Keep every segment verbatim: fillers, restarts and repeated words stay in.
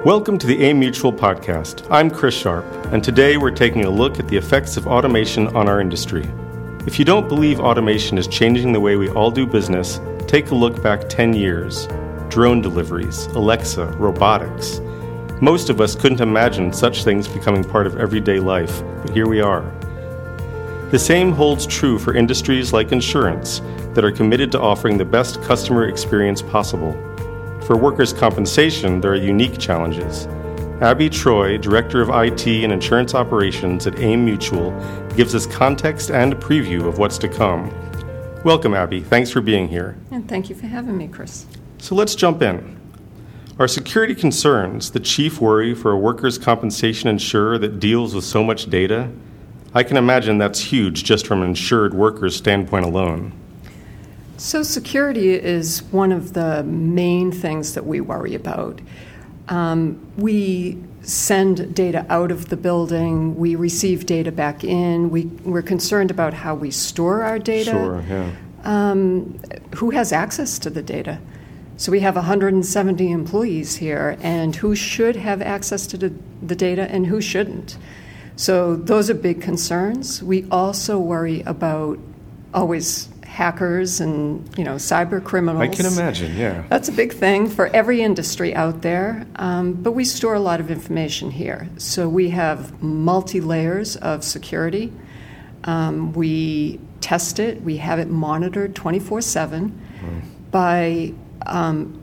Welcome to the AIM Mutual podcast. I'm Chris Sharp, and today we're taking a look at the effects of automation on our industry. If you don't believe automation is changing the way we all do business, take a look back ten years. Drone deliveries, Alexa, robotics. Most of us couldn't imagine such things becoming part of everyday life, but here we are. The same holds true for industries like insurance that are committed to offering the best customer experience possible. For workers' compensation, there are unique challenges. Abby Troy, Director of I T and Insurance Operations at AIM Mutual, gives us context and a preview of what's to come. Welcome, Abby. Thanks for being here. And thank you for having me, Chris. So let's jump in. Are security concerns the chief worry for a workers' compensation insurer that deals with so much data? I can imagine that's huge just from an insured worker's standpoint alone. So security is one of the main things that we worry about. Um, we send data out of the building, we receive data back in, we, we're concerned about how we store our data. Sure, yeah. Um, who has access to the data? So we have one hundred seventy employees here, and who should have access to the, the data and who shouldn't? So those are big concerns. We also worry about always hackers and, you know, cyber criminals. I can imagine, yeah. That's a big thing for every industry out there. Um, but we store a lot of information here. So we have multi-layers of security. Um, we test it. We have it monitored twenty-four seven mm. by um,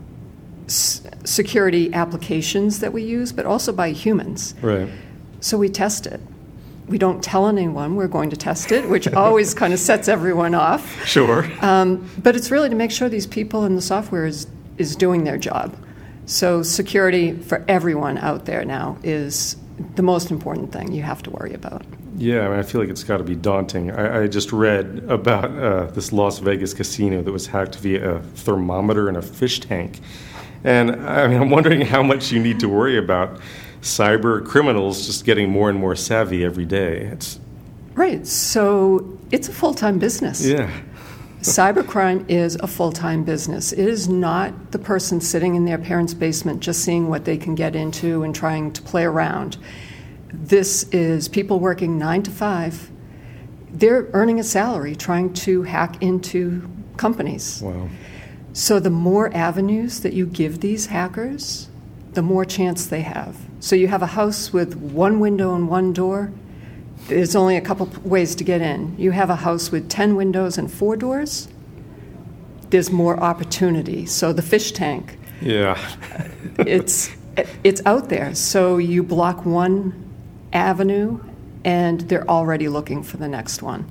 s- security applications that we use, but also by humans. Right. So we test it. We don't tell anyone we're going to test it, which always kind of sets everyone off. Sure. Um, but it's really to make sure these people in the software is, is doing their job. So security for everyone out there now is the most important thing you have to worry about. Yeah, I mean, I feel like it's got to be daunting. I, I just read about uh, this Las Vegas casino that was hacked via a thermometer in a fish tank. And I mean, I'm wondering how much you need to worry about cyber criminals just getting more and more savvy every day. It's right. So it's a full-time business. Yeah. Cybercrime is a full-time business. It is not the person sitting in their parents' basement just seeing what they can get into and trying to play around. This is people working nine to five. They're earning a salary trying to hack into companies. Wow. So the more avenues that you give these hackers, the more chance they have. So you have a house with one window and one door, there's only a couple ways to get in. You have a house with ten windows and four doors, there's more opportunity. So the fish tank, yeah, it's it's out there. So you block one avenue, and they're already looking for the next one.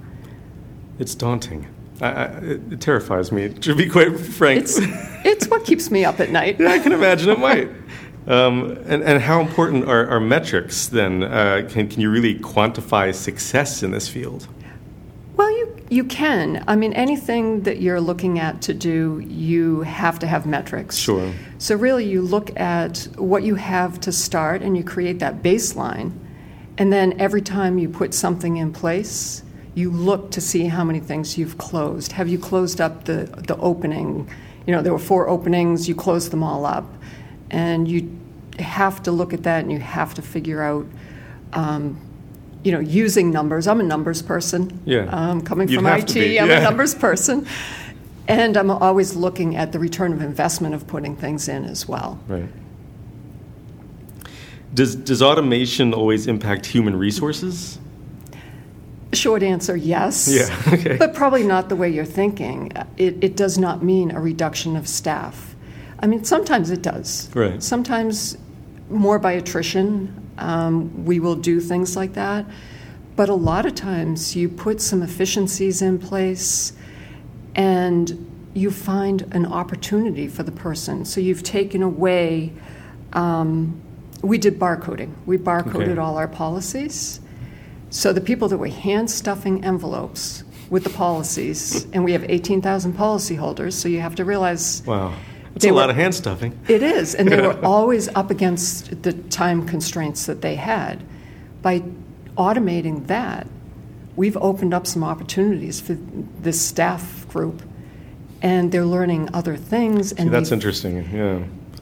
It's daunting. I, I, it terrifies me, to be quite frank. It's, it's what keeps me up at night. Yeah, I can imagine it might. Um, and, and how important are, are metrics then? Uh, can, can you really quantify success in this field? Well, you, you can. I mean, anything that you're looking at to do, you have to have metrics. Sure. So really you look at what you have to start and you create that baseline. And then every time you put something in place, you look to see how many things you've closed. Have you closed up the, the opening? You know, there were four openings, you closed them all up. And you have to look at that and you have to figure out, um, you know, using numbers. I'm a numbers person. Yeah. Um, coming You'd from have I to T, be. I'm Yeah. a numbers person. And I'm always looking at the return of investment of putting things in as well. Right. Does, does automation always impact human resources? Short answer, yes. Yeah, okay. But probably not the way you're thinking. It, it does not mean a reduction of staff. I mean, sometimes it does. Right. Sometimes more by attrition, um, we will do things like that. But a lot of times you put some efficiencies in place and you find an opportunity for the person. So you've taken away, um, we did barcoding. We barcoded Okay. all our policies. So the people that were hand stuffing envelopes with the policies, and we have eighteen thousand policyholders, so you have to realize... Wow. That's They a lot were- of hand stuffing. It is, and they were always up against the time constraints that they had. By automating that, we've opened up some opportunities for this staff group, and they're learning other things. And See, that's we've- interesting, yeah.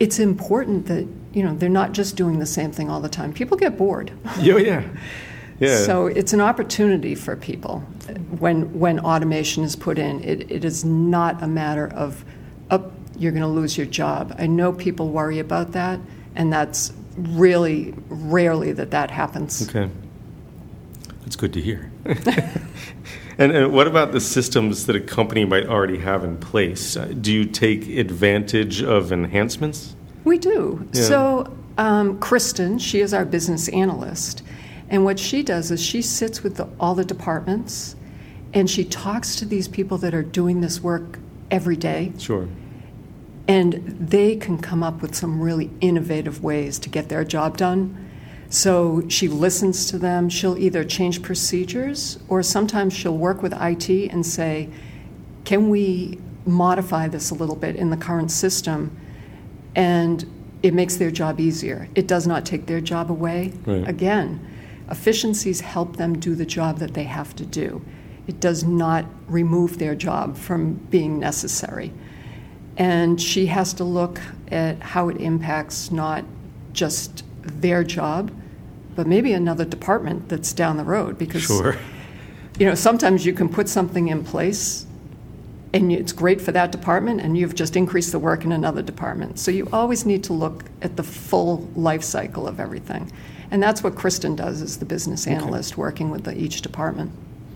it's important that, you know, they're not just doing the same thing all the time. People get bored. Oh, yeah. Yeah. So it's an opportunity for people when when automation is put in. It, it is not a matter of, oh, you're going to lose your job. I know people worry about that, and that's really rarely that that happens. Okay. That's good to hear. and, and what about the systems that a company might already have in place? Uh, do you take advantage of enhancements? We do. Yeah. So um, Kristen, she is our business analyst, and what she does is she sits with the, all the departments, and she talks to these people that are doing this work every day. Sure. And they can come up with some really innovative ways to get their job done. So she listens to them. She'll either change procedures, or sometimes she'll work with I T and say, can we modify this a little bit in the current system? And it makes their job easier. It does not take their job away. Right. Again, efficiencies help them do the job that they have to do. It does not remove their job from being necessary. And she has to look at how it impacts not just their job, but maybe another department that's down the road. Because, sure. you know, sometimes you can put something in place and it's great for that department, and you've just increased the work in another department. So you always need to look at the full life cycle of everything. And that's what Kristen does as the business analyst, okay. working with the, each department.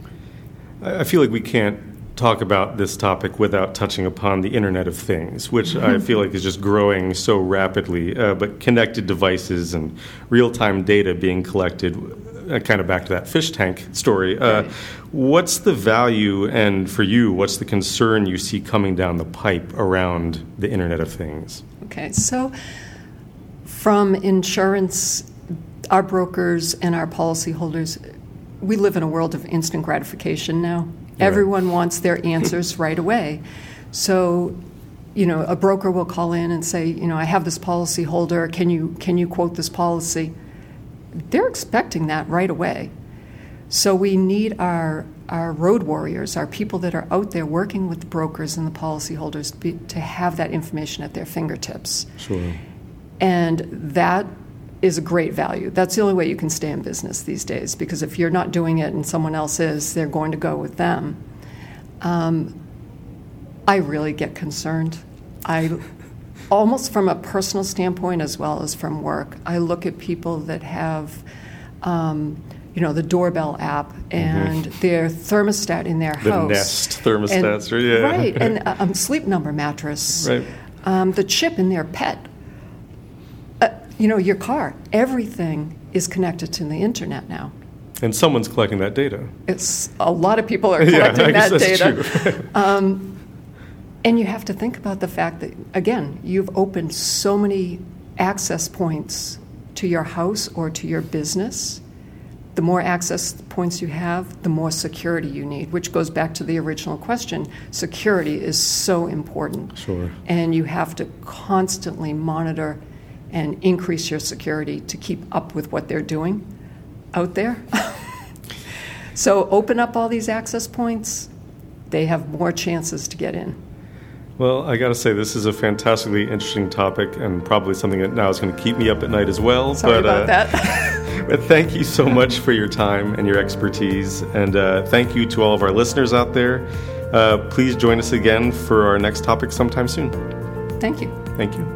I feel like we can't talk about this topic without touching upon the Internet of Things, which I feel like is just growing so rapidly, uh, but connected devices and real-time data being collected, uh, kind of back to that fish tank story. Uh, right. What's the value, and for you, what's the concern you see coming down the pipe around the Internet of Things? Okay, so from insurance, our brokers and our policyholders, we live in a world of instant gratification now. Yeah. Everyone wants their answers right away. So, you know, a broker will call in and say, you know, I have this policy holder. Can you can you quote this policy? They're expecting that right away. So we need our our road warriors, our people that are out there working with the brokers and the policyholders to, be, to have that information at their fingertips. Sure. And that is a great value. That's the only way you can stay in business these days, because if you're not doing it and someone else is, they're going to go with them. Um, I really get concerned. I, almost from a personal standpoint as well as from work, I look at people that have, um, you know, the doorbell app and mm-hmm. their thermostat in their the house. The Nest thermostats, and, yeah. Right, and a um, sleep number mattress. Right. Um, the chip in their pet. You know, your car, everything is connected to the internet now. And someone's collecting that data. It's a lot of people are collecting yeah, I that guess data. that's true. um, and you have to think about the fact that, again, you've opened so many access points to your house or to your business. The more access points you have, the more security you need, which goes back to the original question. Security is so important. Sure. And you have to constantly monitor and increase your security to keep up with what they're doing out there. So open up all these access points, they have more chances to get in. Well, I got to say, this is a fantastically interesting topic, and probably something that now is going to keep me up at night as well. Sorry but, about uh, that. But thank you so much for your time and your expertise, and uh, thank you to all of our listeners out there. Uh, please join us again for our next topic sometime soon. Thank you. Thank you.